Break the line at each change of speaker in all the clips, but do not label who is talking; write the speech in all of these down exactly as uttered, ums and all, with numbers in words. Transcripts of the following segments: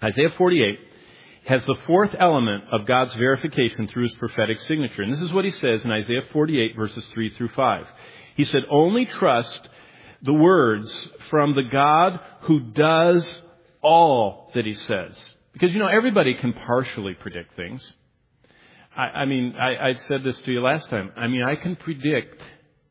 Isaiah forty-eight has the fourth element of God's verification through His prophetic signature. And this is what He says in Isaiah forty-eight, verses three through five. He said, only trust the words from the God who does all that He says. Because, you know, everybody can partially predict things. I, I mean, I, I said this to you last time. I mean, I can predict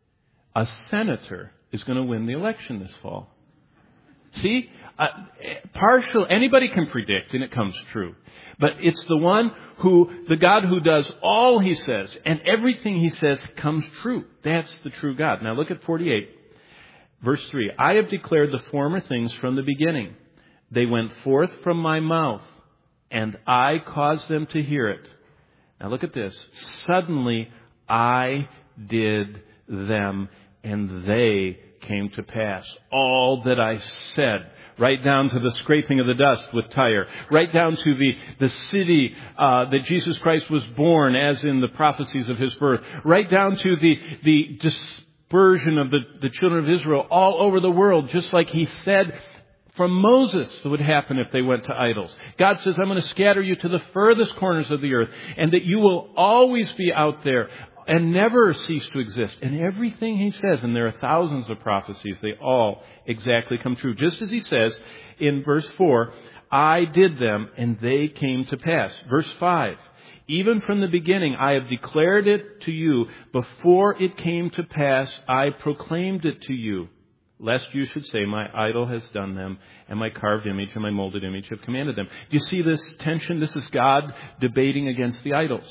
a senator is going to win the election this fall. See? Uh, partial, anybody can predict, and it comes true. But it's the one who, the God who does all He says, and everything He says comes true. That's the true God. Now look at forty-eight, verse three. I have declared the former things from the beginning. They went forth from my mouth, and I caused them to hear it. Now look at this. Suddenly I did them, and they came to pass. All that I said, right down to the scraping of the dust with Tyre, right down to the, the city uh, that Jesus Christ was born, as in the prophecies of His birth, right down to the, the dispersion of the, the children of Israel all over the world, just like He said from Moses that would happen if they went to idols. God says, I'm going to scatter you to the furthest corners of the earth, and that you will always be out there and never cease to exist. And everything He says, and there are thousands of prophecies, they all exactly come true. Just as He says in verse four, I did them and they came to pass. Verse five, even from the beginning I have declared it to you. Before it came to pass, I proclaimed it to you. Lest you should say, my idol has done them, and my carved image and my molded image have commanded them. Do you see this tension? This is God debating against the idols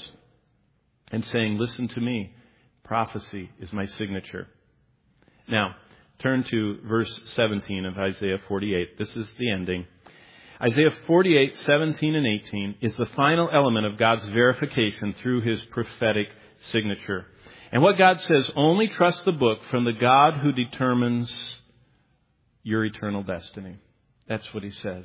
and saying, listen to me. Prophecy is my signature. Now, turn to verse seventeen of Isaiah forty-eight. This is the ending. Isaiah forty-eight, seventeen and eighteen is the final element of God's verification through His prophetic signature. And what God says, only trust the book from the God who determines your eternal destiny. That's what He says.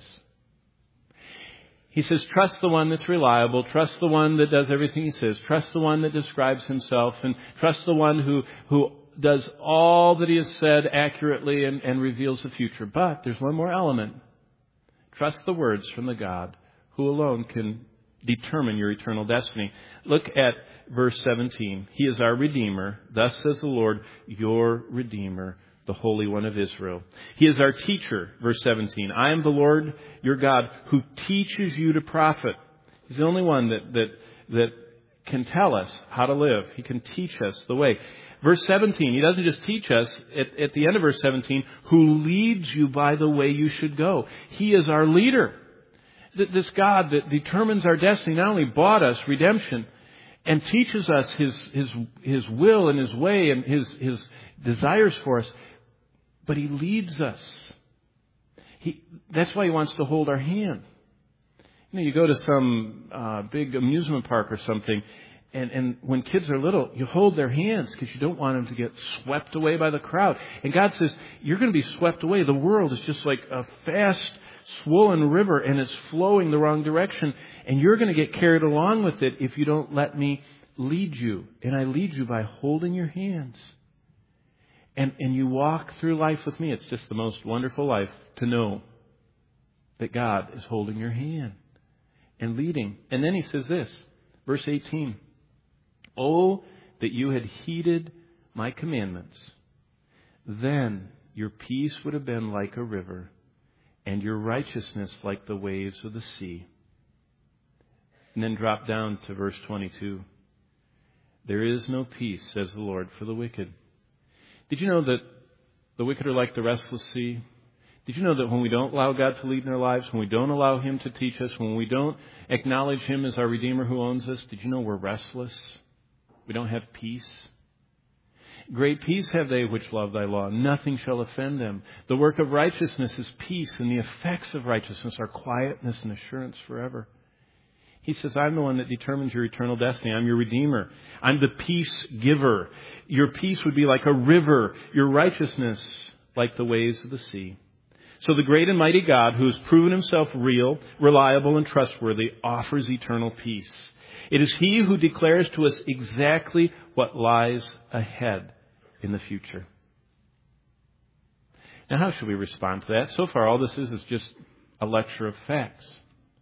He says, trust the one that's reliable. Trust the one that does everything He says. Trust the one that describes Himself. And trust the one who, who does all that He has said accurately and, and reveals the future. But there's one more element. Trust the words from the God who alone can determine your eternal destiny. Look at verse seventeen. He is our Redeemer. Thus says the Lord, your Redeemer, the Holy One of Israel. He is our teacher. Verse seventeen. I am the Lord your God who teaches you to profit. He's the only one that, that, that can tell us how to live. He can teach us the way. Verse seventeen. He doesn't just teach us. At, at the end of verse seventeen, who leads you by the way you should go. He is our leader. This God that determines our destiny not only bought us redemption and teaches us His His His will and His way and His His desires for us, but He leads us. He that's why He wants to hold our hand. You know, you go to some uh, big amusement park or something, and, and when kids are little, you hold their hands because you don't want them to get swept away by the crowd. And God says, you're going to be swept away. The world is just like a fast, swollen river, and it's flowing the wrong direction, and you're going to get carried along with it if you don't let me lead you. And I lead you by holding your hands. And, and you walk through life with me. It's just the most wonderful life to know that God is holding your hand and leading. And then He says this, verse eighteen. Oh, that you had heeded my commandments. Then your peace would have been like a river, and your righteousness like the waves of the sea. And then drop down to verse twenty-two. There is no peace, says the Lord, for the wicked. Did you know that the wicked are like the restless sea? Did you know that when we don't allow God to lead in our lives, when we don't allow Him to teach us, when we don't acknowledge Him as our Redeemer who owns us, did you know we're restless? We don't have peace. Great peace have they which love thy law. Nothing shall offend them. The work of righteousness is peace, and the effects of righteousness are quietness and assurance forever. He says, I'm the one that determines your eternal destiny. I'm your Redeemer. I'm the peace giver. Your peace would be like a river. Your righteousness like the waves of the sea. So the great and mighty God, who has proven Himself real, reliable, and trustworthy, offers eternal peace. It is He who declares to us exactly what lies ahead in the future. Now, how should we respond to that? So far, all this is is just a lecture of facts.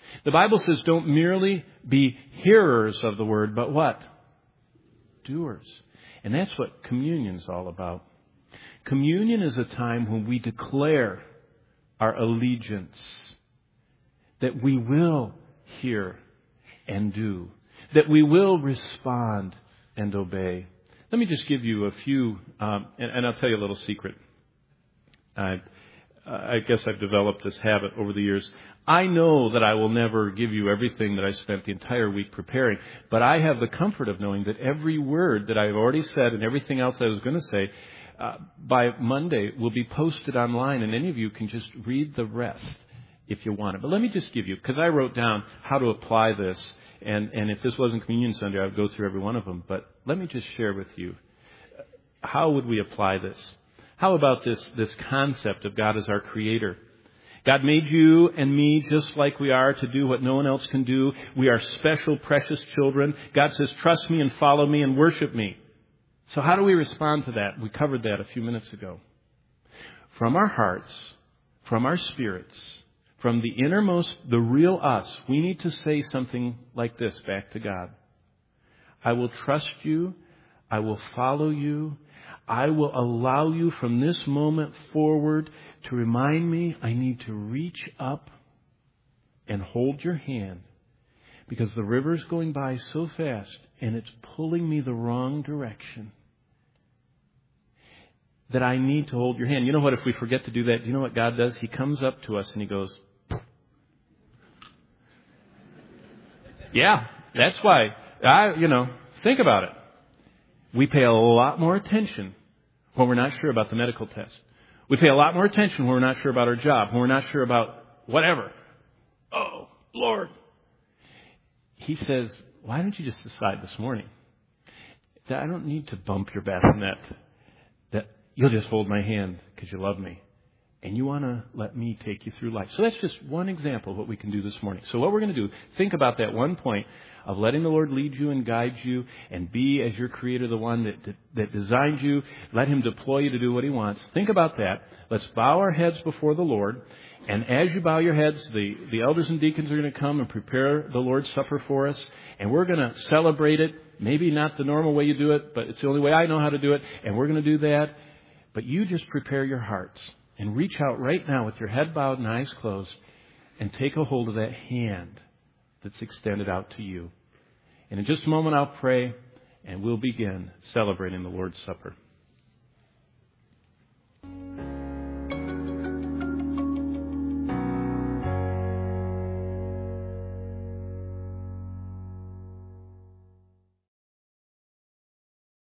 The Bible says don't merely be hearers of the word, but what? Doers. And that's what communion's all about. Communion is a time when we declare our allegiance, that we will hear and do, that we will respond and obey. Let me just give you a few, um, and, and I'll tell you a little secret. I, I guess I've developed this habit over the years. I know that I will never give you everything that I spent the entire week preparing, but I have the comfort of knowing that every word that I've already said and everything else I was going to say, uh, by Monday will be posted online, and any of you can just read the rest if you want it. But let me just give you, because I wrote down how to apply this, and, and if this wasn't Communion Sunday, I would go through every one of them. But let me just share with you, how would we apply this? How about this, this concept of God as our Creator? God made you and me just like we are to do what no one else can do. We are special, precious children. God says, trust me and follow me and worship me. So how do we respond to that? We covered that a few minutes ago. From our hearts, from our spirits, from the innermost, the real us, we need to say something like this back to God. I will trust you. I will follow you. I will allow you from this moment forward to remind me I need to reach up and hold your hand, because the river's going by so fast and it's pulling me the wrong direction that I need to hold your hand. You know what? If we forget to do that, you know what God does? He comes up to us and He goes, yeah, that's why. I, you know, think about it. We pay a lot more attention when we're not sure about the medical test. We pay a lot more attention when we're not sure about our job, when we're not sure about whatever. Oh, Lord. He says, why don't you just decide this morning that I don't need to bump your bassinet, that you'll just hold my hand because you love me. And you want to let me take you through life. So that's just one example of what we can do this morning. So what we're going to do, think about that one point of letting the Lord lead you and guide you and be, as your Creator, the one that, that, that designed you. Let Him deploy you to do what He wants. Think about that. Let's bow our heads before the Lord. And as you bow your heads, the, the elders and deacons are going to come and prepare the Lord's Supper for us. And we're going to celebrate it. Maybe not the normal way you do it, but it's the only way I know how to do it. And we're going to do that. But you just prepare your hearts. And reach out right now with your head bowed and eyes closed and take a hold of that hand that's extended out to you. And in just a moment I'll pray and we'll begin celebrating the Lord's Supper.